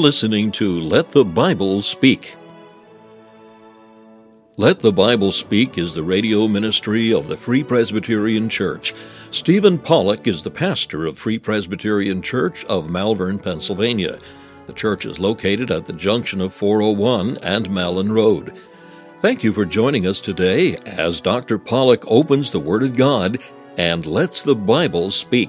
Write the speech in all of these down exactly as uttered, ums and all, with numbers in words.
listening to Let the Bible Speak. Let the Bible Speak is the radio ministry of the Free Presbyterian Church. Stephen Pollock is the pastor of Free Presbyterian Church of Malvern, Pennsylvania. The church is located at the junction of four oh one and Malin Road. Thank you for joining us today as Doctor Pollock opens the Word of God and lets the Bible speak.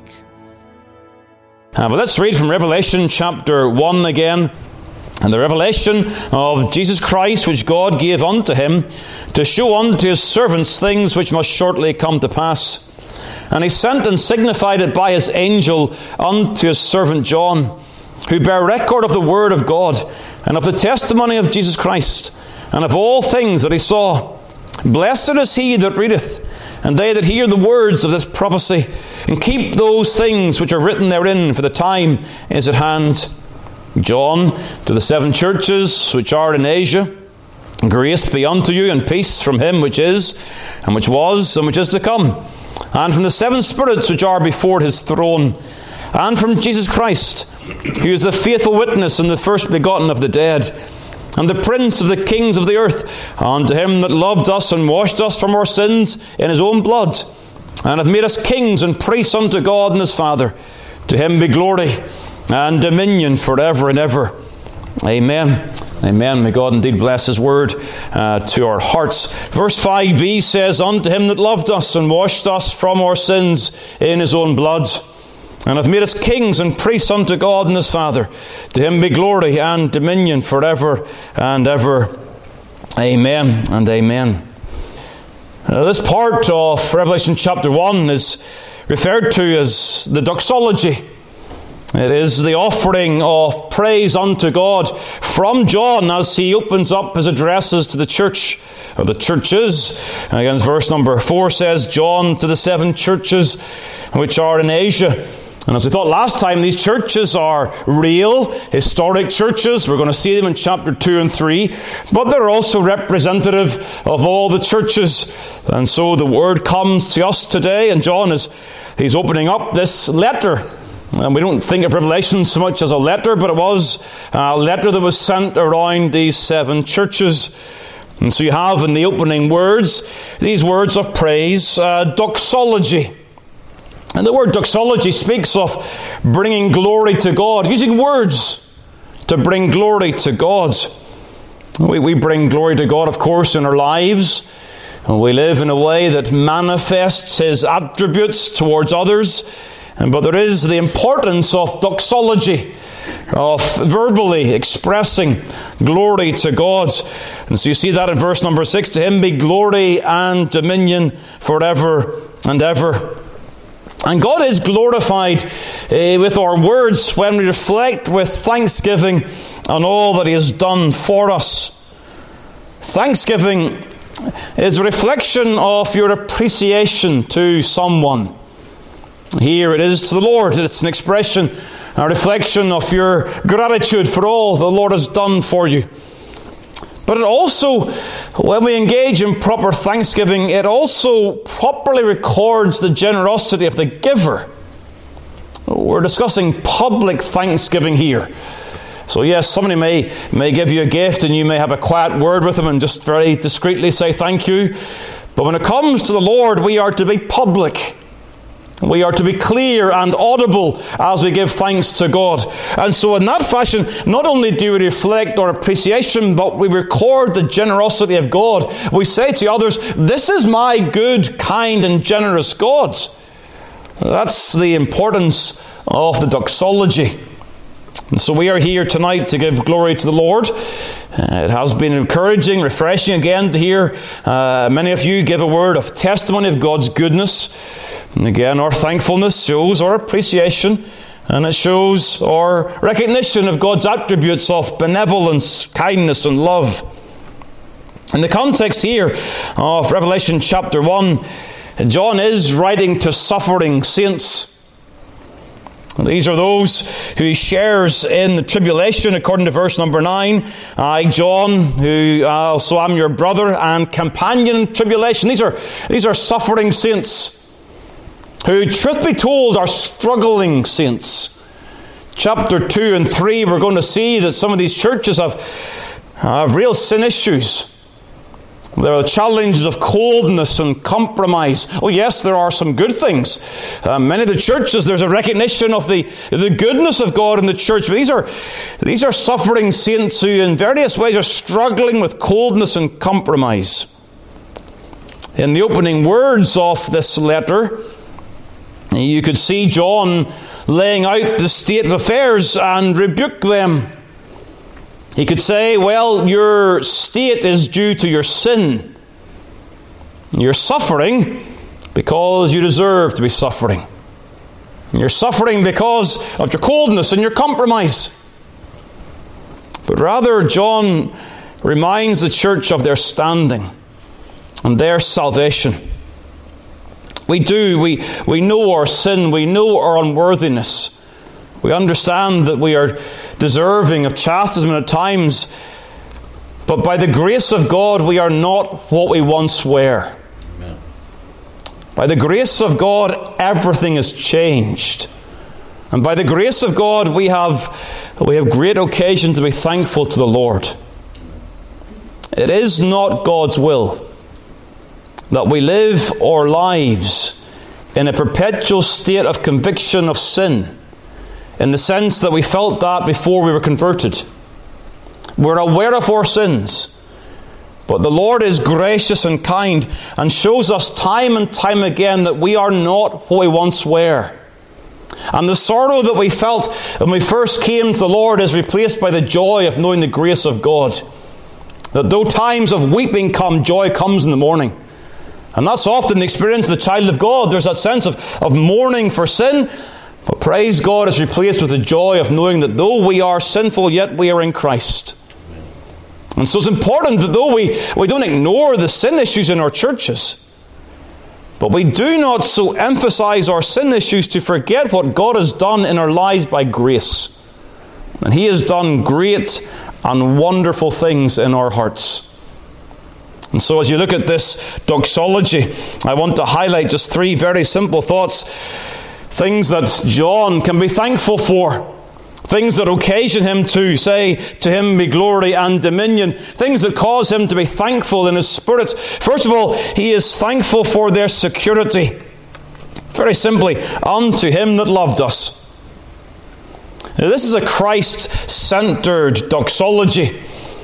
Uh, but let's read from Revelation chapter one again. And the revelation of Jesus Christ, which God gave unto him, to show unto his servants things which must shortly come to pass. And he sent and signified it by his angel unto his servant John, who bare record of the word of God, and of the testimony of Jesus Christ, and of all things that he saw. Blessed is he that readeth, and they that hear the words of this prophecy, and keep those things which are written therein, for the time is at hand. John, to the seven churches which are in Asia, grace be unto you, and peace from him which is, and which was, and which is to come, and from the seven spirits which are before his throne, and from Jesus Christ, who is the faithful witness and the first begotten of the dead, and the prince of the kings of the earth, unto him that loved us and washed us from our sins in his own blood, and hath made us kings and priests unto God and his Father. To him be glory and dominion forever and ever. Amen. Amen. May God indeed bless his word uh, to our hearts. Verse five b says, unto him that loved us and washed us from our sins in his own blood, and hath made us kings and priests unto God and his Father. To him be glory and dominion forever and ever. Amen and amen. Uh, this part of Revelation chapter one is referred to as the doxology. It is the offering of praise unto God from John as he opens up his addresses to the church, or the churches. And again, verse number four says, John to the seven churches which are in Asia. And as we thought last time, these churches are real, historic churches. We're going to see them in chapter two and three. But they're also representative of all the churches. And so the word comes to us today, and John is he's opening up this letter. And we don't think of Revelation so much as a letter, but it was a letter that was sent around these seven churches. And so you have in the opening words, these words of praise, uh, doxology. And the word doxology speaks of bringing glory to God, using words to bring glory to God. We, we bring glory to God, of course, in our lives. And we live in a way that manifests his attributes towards others. But there is the importance of doxology, of verbally expressing glory to God. And so you see that in verse number six, to him be glory and dominion forever and ever. And God is glorified uh, with our words when we reflect with thanksgiving on all that he has done for us. Thanksgiving is a reflection of your appreciation to someone. Here it is to the Lord. It's an expression, a reflection of your gratitude for all the Lord has done for you. But it also, when we engage in proper thanksgiving, it also properly records the generosity of the giver. We're discussing public thanksgiving here. So yes, somebody may, may give you a gift and you may have a quiet word with them and just very discreetly say thank you. But when it comes to the Lord, we are to be public. We are to be clear and audible as we give thanks to God. And so in that fashion, not only do we reflect our appreciation, but we record the generosity of God. We say to others, this is my good, kind, and generous God. That's the importance of the doxology. And so we are here tonight to give glory to the Lord. Uh, it has been encouraging, refreshing again to hear uh, many of you give a word of testimony of God's goodness. And again, our thankfulness shows our appreciation, and it shows our recognition of God's attributes of benevolence, kindness, and love. In the context here of Revelation chapter one, John is writing to suffering saints. These are those who he shares in the tribulation, according to verse number nine. I, John, who also am your brother and companion in tribulation. These are, these are suffering saints who, truth be told, are struggling saints. chapter two and three, we're going to see that some of these churches have, have real sin issues. There are challenges of coldness and compromise. Oh yes, there are some good things. Uh, many of the churches, there's a recognition of the, the goodness of God in the church. But these are, these are suffering saints who in various ways are struggling with coldness and compromise. In the opening words of this letter, you could see John laying out the state of affairs and rebuke them. He could say, well, your state is due to your sin. You're suffering because you deserve to be suffering. You're suffering because of your coldness and your compromise. But rather, John reminds the church of their standing and their salvation. We do, we, we know our sin, we know our unworthiness. We understand that we are deserving of chastisement at times, but by the grace of God, we are not what we once were. Amen. By the grace of God, everything has changed. And by the grace of God, we have, we have great occasion to be thankful to the Lord. It is not God's will that we live our lives in a perpetual state of conviction of sin, in the sense that we felt that before we were converted. We're aware of our sins, but the Lord is gracious and kind and shows us time and time again that we are not what we once were. And the sorrow that we felt when we first came to the Lord is replaced by the joy of knowing the grace of God. That though times of weeping come, joy comes in the morning. And that's often the experience of the child of God. There's that sense of, of mourning for sin, but praise God is replaced with the joy of knowing that though we are sinful, yet we are in Christ. And so it's important that though we, we don't ignore the sin issues in our churches, but we do not so emphasize our sin issues to forget what God has done in our lives by grace. And He has done great and wonderful things in our hearts. And so as you look at this doxology, I want to highlight just three very simple thoughts. Things that John can be thankful for. Things that occasion him to say, to him be glory and dominion. Things that cause him to be thankful in his spirit. First of all, he is thankful for their security. Very simply, unto him that loved us. Now, this is a Christ-centered doxology.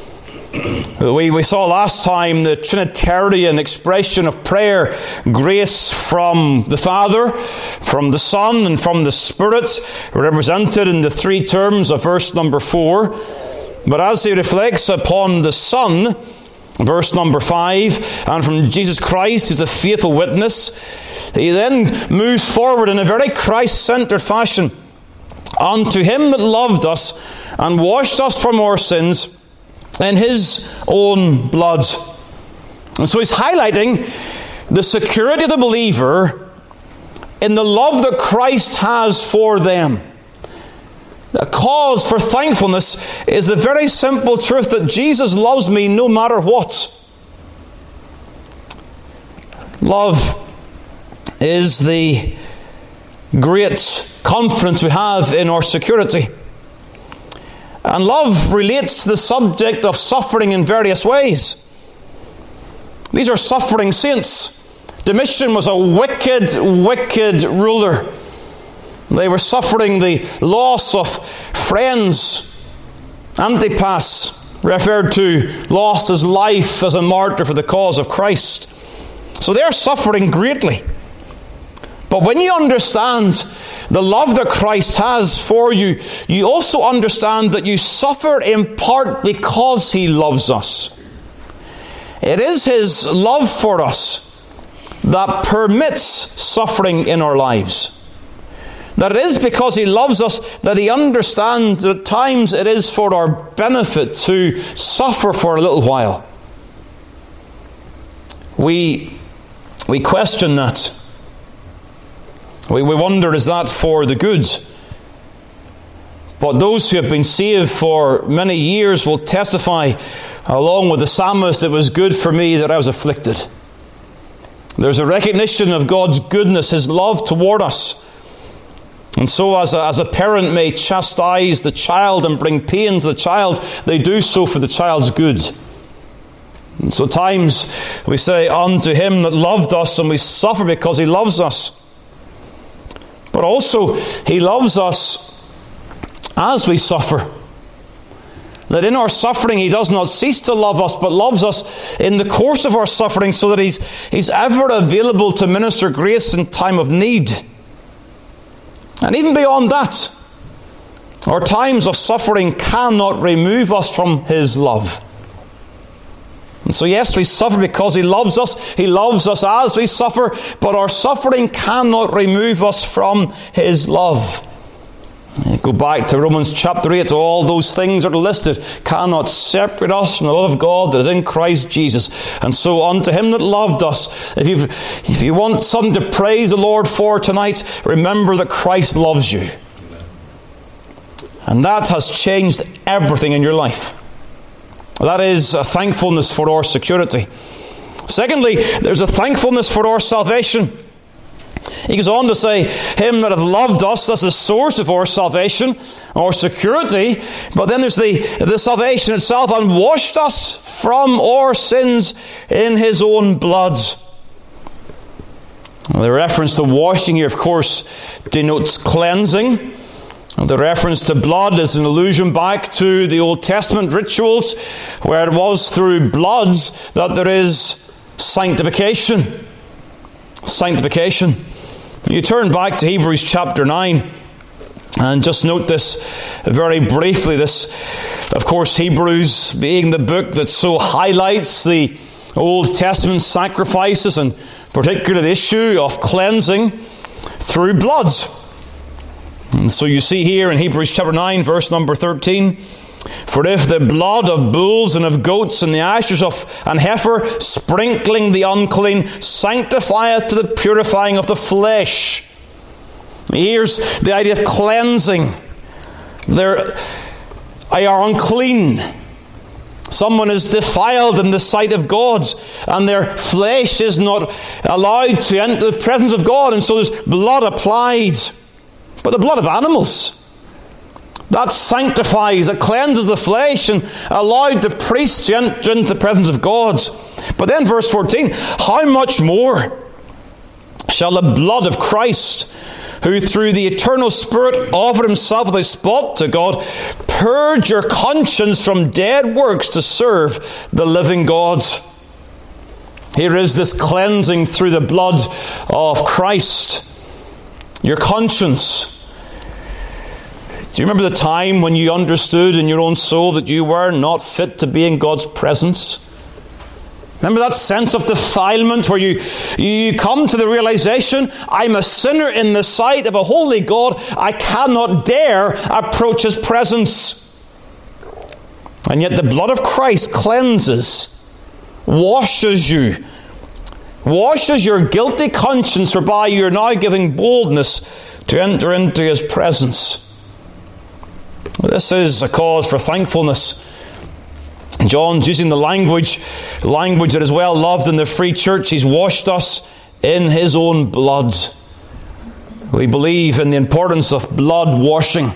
We, we saw last time the Trinitarian expression of prayer, grace from the Father, from the Son, and from the Spirit, represented in the three terms of verse number four. But as he reflects upon the Son, verse number five, and from Jesus Christ, who's a faithful witness, he then moves forward in a very Christ-centered fashion. Unto him that loved us and washed us from our sins in his own blood. And so he's highlighting the security of the believer in the love that Christ has for them. The cause for thankfulness is the very simple truth that Jesus loves me no matter what. Love is the great confidence we have in our security. And love relates to the subject of suffering in various ways. These are suffering saints. Domitian was a wicked, wicked ruler. They were suffering the loss of friends. Antipas referred to lost his life as a martyr for the cause of Christ. So they are suffering greatly. But when you understand the love that Christ has for you, you also understand that you suffer in part because He loves us. It is His love for us that permits suffering in our lives. That it is because He loves us that He understands that at times it is for our benefit to suffer for a little while. We, we question that. We, we wonder, is that for the good? But those who have been saved for many years will testify, along with the psalmist, it was good for me that I was afflicted. There's a recognition of God's goodness, His love toward us. And so as a, as a parent may chastise the child and bring pain to the child, they do so for the child's good. And so at times we say, unto him that loved us, and we suffer because he loves us. But also he loves us as we suffer. That in our suffering he does not cease to love us, but loves us in the course of our suffering, so that he's, he's ever available to minister grace in time of need. And even beyond that, our times of suffering cannot remove us from his love. And so yes, we suffer because he loves us. He loves us as we suffer, but our suffering cannot remove us from his love. Go back to Romans chapter eight. All those things that are listed cannot separate us from the love of God that is in Christ Jesus. And so unto him that loved us. If you if you want something to praise the Lord for tonight, remember that Christ loves you. And that has changed everything in your life. That is a thankfulness for our security. Secondly, there's a thankfulness for our salvation. He goes on to say, him that hath loved us, that's the source of our salvation, our security. But then there's the, the salvation itself, and washed us from our sins in his own blood. The reference to washing here, of course, denotes cleansing. The reference to blood is an allusion back to the Old Testament rituals, where it was through blood that there is sanctification. Sanctification. You turn back to Hebrews chapter nine and just note this very briefly. This, of course, Hebrews being the book that so highlights the Old Testament sacrifices, and particularly the issue of cleansing through blood. And so you see here in Hebrews chapter nine, verse number thirteen, for if the blood of bulls and of goats and the ashes of an heifer, sprinkling the unclean, sanctifieth to the purifying of the flesh. Here's the idea of cleansing. They're, they are unclean. Someone is defiled in the sight of God, and their flesh is not allowed to enter the presence of God, and so there's blood applied. But the blood of animals, that sanctifies, that cleanses the flesh and allowed the priest to enter into the presence of God. But then verse fourteen, how much more shall the blood of Christ, who through the eternal Spirit offered himself without spot to God, purge your conscience from dead works to serve the living God. Here is this cleansing through the blood of Christ. Your conscience. Do you remember the time when you understood in your own soul that you were not fit to be in God's presence? Remember that sense of defilement where you, you come to the realization, I'm a sinner in the sight of a holy God. I cannot dare approach his presence. And yet the blood of Christ cleanses, washes you, washes your guilty conscience, whereby you are now giving boldness to enter into his presence. This is a cause for thankfulness. John's using the language, language that is well loved in the free church. He's washed us in his own blood. We believe in the importance of blood washing.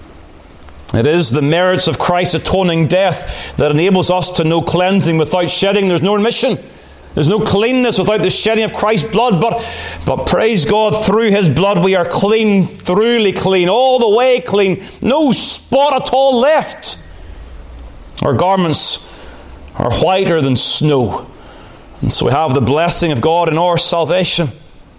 It is the merits of Christ's atoning death that enables us to know cleansing. Without shedding, there's no remission. There's no cleanness without the shedding of Christ's blood. But, but praise God, through his blood we are clean, thoroughly clean, all the way clean. No spot at all left. Our garments are whiter than snow. And so we have the blessing of God in our salvation.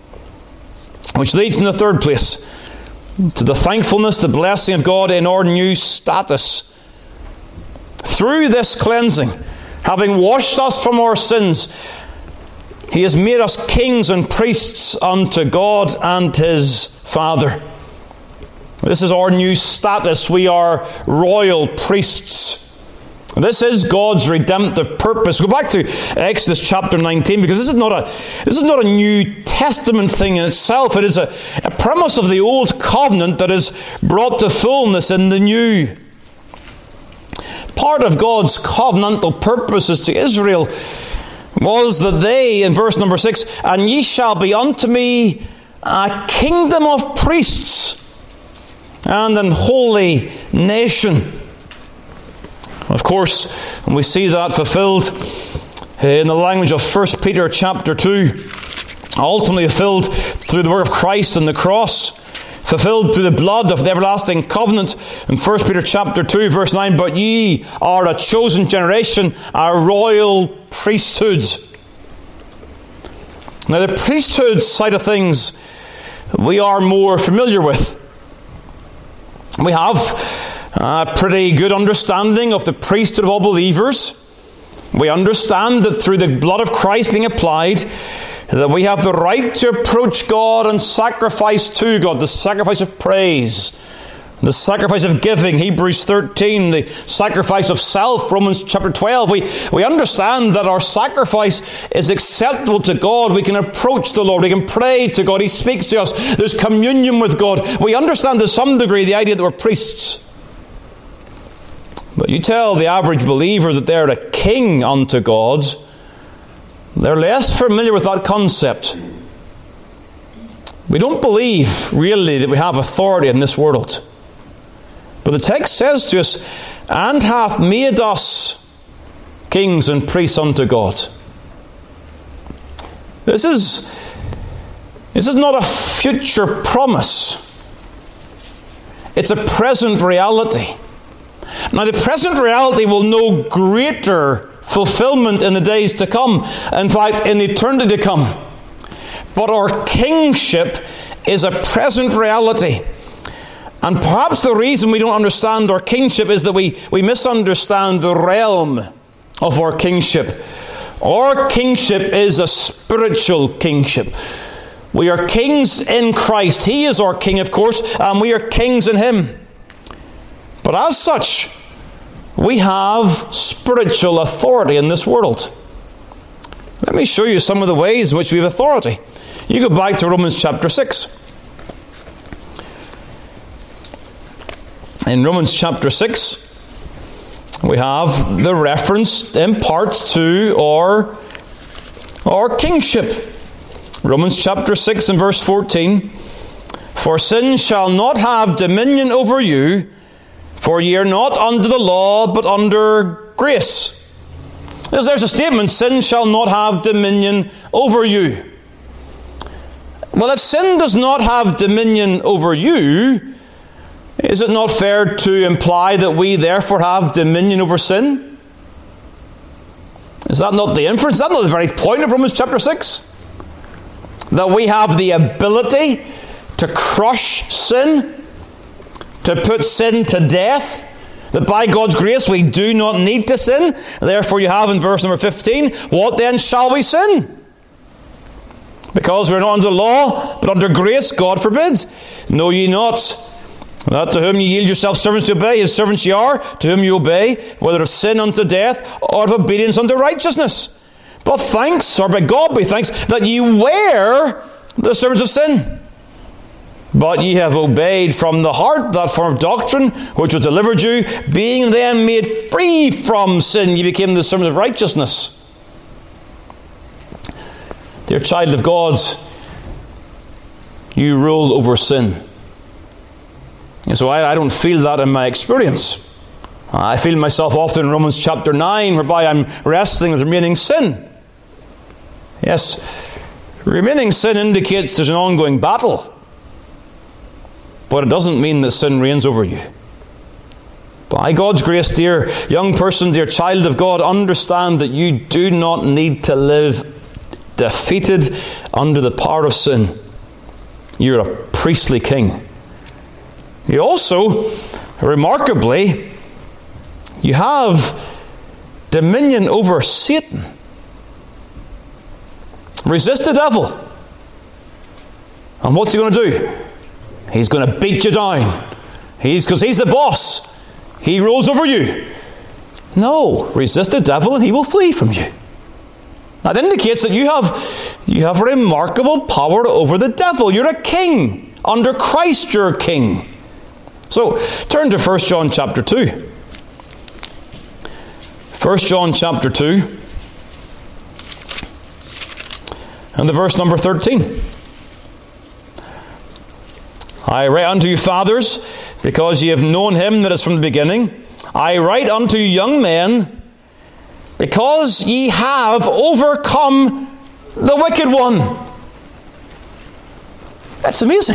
Which leads in the third place to the thankfulness, the blessing of God in our new status. Through this cleansing, having washed us from our sins, he has made us kings and priests unto God and his Father. This is our new status. We are royal priests. This is God's redemptive purpose. Go back to Exodus chapter nineteen, because this is not a this is not a New Testament thing in itself. It is a, a premise of the old covenant that is brought to fullness in the new. Part of God's covenantal purposes to Israel was that they, in verse number six, and ye shall be unto me a kingdom of priests and an holy nation. Of course, and we see that fulfilled in the language of First Peter chapter two, ultimately fulfilled through the work of Christ on the cross, fulfilled through the blood of the everlasting covenant in First Peter chapter two, verse nine. But ye are a chosen generation, a royal priesthood. Now the priesthood side of things we are more familiar with. We have a pretty good understanding of the priesthood of all believers. We understand that through the blood of Christ being applied, that we have the right to approach God and sacrifice to God, the sacrifice of praise, the sacrifice of giving, Hebrews thirteen, the sacrifice of self, Romans chapter twelve. We, we understand that our sacrifice is acceptable to God. We can approach the Lord. We can pray to God. He speaks to us. There's communion with God. We understand to some degree the idea that we're priests. But you tell the average believer that they're a king unto God, they're less familiar with that concept. We don't believe, really, that we have authority in this world. But the text says to us, and hath made us kings and priests unto God. This is, this is not a future promise. It's a present reality. Now, the present reality will know greater fulfillment in the days to come. In fact, in eternity to come. But our kingship is a present reality. And perhaps the reason we don't understand our kingship is that we, we misunderstand the realm of our kingship. Our kingship is a spiritual kingship. We are kings in Christ. He is our king, of course, and we are kings in Him. But as such, we have spiritual authority in this world. Let me show you some of the ways in which we have authority. You go back to Romans chapter six. In Romans chapter six, we have the reference in parts to our, our kingship. Romans chapter six and verse fourteen. For sin shall not have dominion over you, for ye are not under the law, but under grace. There's, there's a statement, sin shall not have dominion over you. Well, if sin does not have dominion over you, is it not fair to imply that we therefore have dominion over sin? Is that not the inference? Is that not the very point of Romans chapter six? That we have the ability to crush sin, to put sin to death, that by God's grace we do not need to sin. Therefore you have in verse number fifteen, what then shall we sin? Because we're not under the law, but under grace, God forbid. Know ye not that to whom ye yield yourselves servants to obey, his servants ye are, to whom you obey, whether of sin unto death, or of obedience unto righteousness. But thanks, or by God be thanks, that ye were the servants of sin. But ye have obeyed from the heart that form of doctrine which was delivered you, being then made free from sin, ye became the servants of righteousness. Dear child of God, you rule over sin. And so I, I don't feel that in my experience. I feel myself often in Romans chapter nine, whereby I'm wrestling with remaining sin. Yes, remaining sin indicates there's an ongoing battle. But it doesn't mean that sin reigns over you. By God's grace, dear young person, dear child of God, understand that you do not need to live defeated under the power of sin. You're a priestly king. You also, remarkably, you have dominion over Satan. Resist the devil. And what's he going to do? He's going to beat you down. He's because he's the boss. He rules over you. No, resist the devil and he will flee from you. That indicates that you have, you have remarkable power over the devil. You're a king. Under Christ you're a king. So, turn to First John chapter two. First John chapter two. And the verse number thirteen. I write unto you, fathers, because ye have known him that is from the beginning. I write unto you, young men, because ye have overcome the wicked one. That's amazing.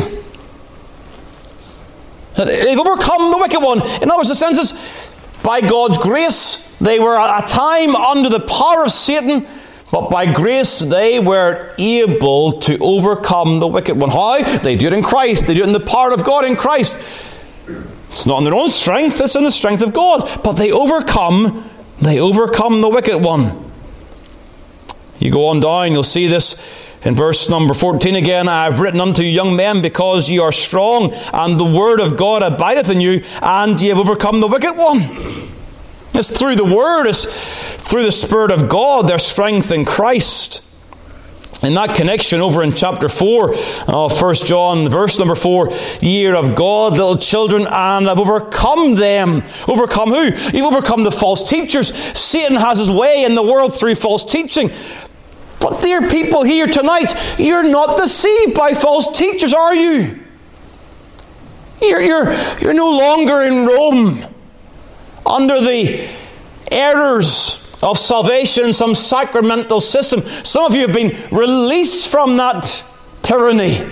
They've overcome the wicked one. In other words, the sense is, by God's grace, they were at a time under the power of Satan, but by grace they were able to overcome the wicked one. How? They do it in Christ. They do it in the power of God in Christ. It's not in their own strength, it's in the strength of God. But they overcome, they overcome the wicked one. You go on down, you'll see this in verse number fourteen again. I have written unto you, young men, because ye are strong, and the word of God abideth in you, and ye have overcome the wicked one. It's through the Word, it's through the Spirit of God, their strength in Christ. In that connection, over in chapter four of First John, verse number four, ye are of God, little children, and have overcome them. Overcome who? You've overcome the false teachers. Satan has his way in the world through false teaching. But dear people here tonight, you're not deceived by false teachers, are you? You're, you're, you're no longer in Rome, under the errors of salvation, some sacramental system. Some of you have been released from that tyranny.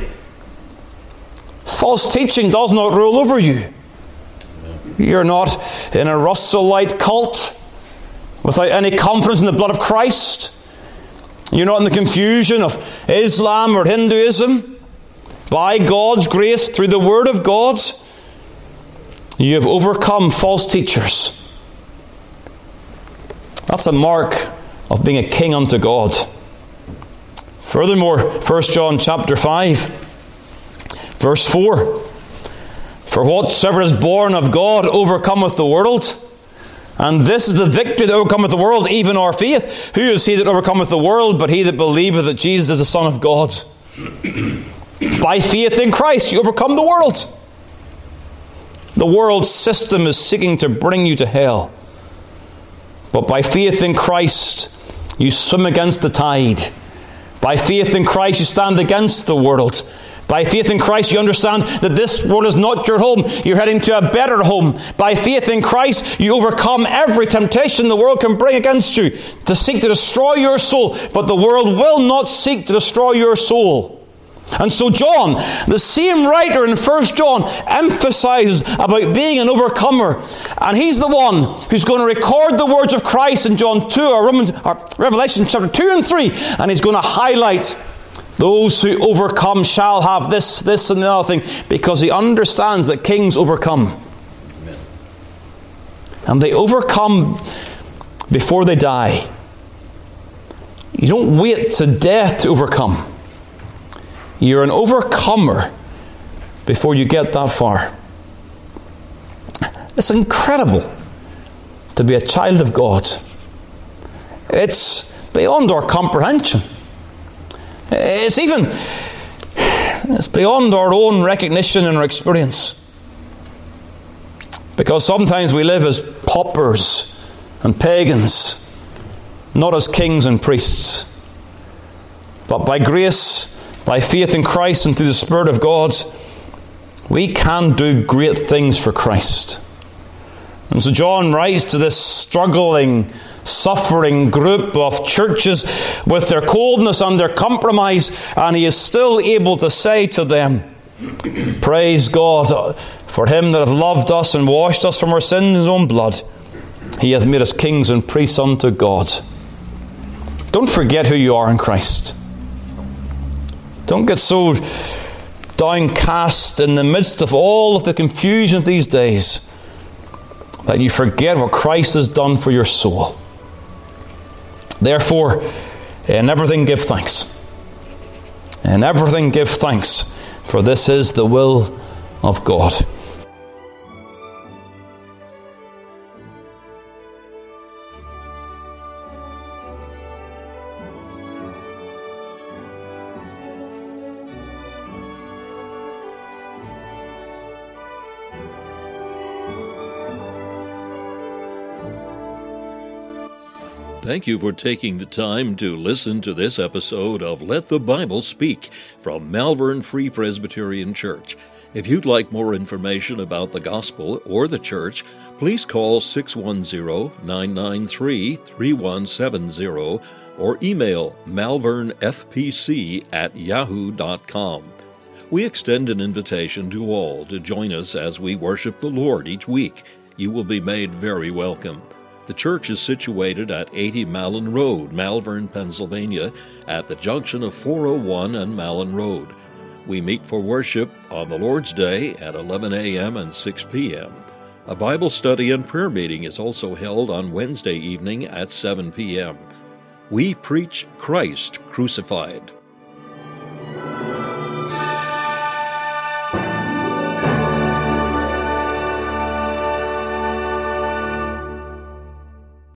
False teaching does not rule over you. You're not in a Russellite cult without any confidence in the blood of Christ. You're not in the confusion of Islam or Hinduism. By God's grace, through the Word of God, you have overcome false teachers. That's a mark of being a king unto God. Furthermore, First John chapter five, verse four. For whatsoever is born of God overcometh the world. And this is the victory that overcometh the world, even our faith. Who is he that overcometh the world, but he that believeth that Jesus is the Son of God? By faith in Christ, you overcome the world. The world system is seeking to bring you to hell. But by faith in Christ, you swim against the tide. By faith in Christ, you stand against the world. By faith in Christ, you understand that this world is not your home. You're heading to a better home. By faith in Christ, you overcome every temptation the world can bring against you to seek to destroy your soul. But the world will not seek to destroy your soul. And so John, the same writer in First John, emphasizes about being an overcomer. And he's the one who's going to record the words of Christ in John two, or, Romans, or Revelation chapter two and three. And he's going to highlight those who overcome shall have this, this and the other thing, because he understands that kings overcome. Amen. And they overcome before they die. You don't wait to death to overcome. You're an overcomer before you get that far. It's incredible to be a child of God. It's beyond our comprehension. It's even it's beyond our own recognition and our experience. Because sometimes we live as paupers and pagans, not as kings and priests. But by grace, by faith in Christ and through the Spirit of God, we can do great things for Christ. And so John writes to this struggling, suffering group of churches with their coldness and their compromise, and he is still able to say to them, praise God for him that hath loved us and washed us from our sins in his own blood. He hath made us kings and priests unto God. Don't forget who you are in Christ. Don't get so downcast in the midst of all of the confusion of these days that you forget what Christ has done for your soul. Therefore, in everything give thanks. In everything give thanks, for this is the will of God. Thank you for taking the time to listen to this episode of Let the Bible Speak from Malvern Free Presbyterian Church. If you'd like more information about the gospel or the church, please call six one zero, nine nine three, three one seven zero or email malvernfpc at yahoo dot com. We extend an invitation to all to join us as we worship the Lord each week. You will be made very welcome. The church is situated at eighty Malin Road, Malvern, Pennsylvania, at the junction of four oh one and Malin Road. We meet for worship on the Lord's Day at eleven a.m. and six p.m. A Bible study and prayer meeting is also held on Wednesday evening at seven p.m. We preach Christ crucified.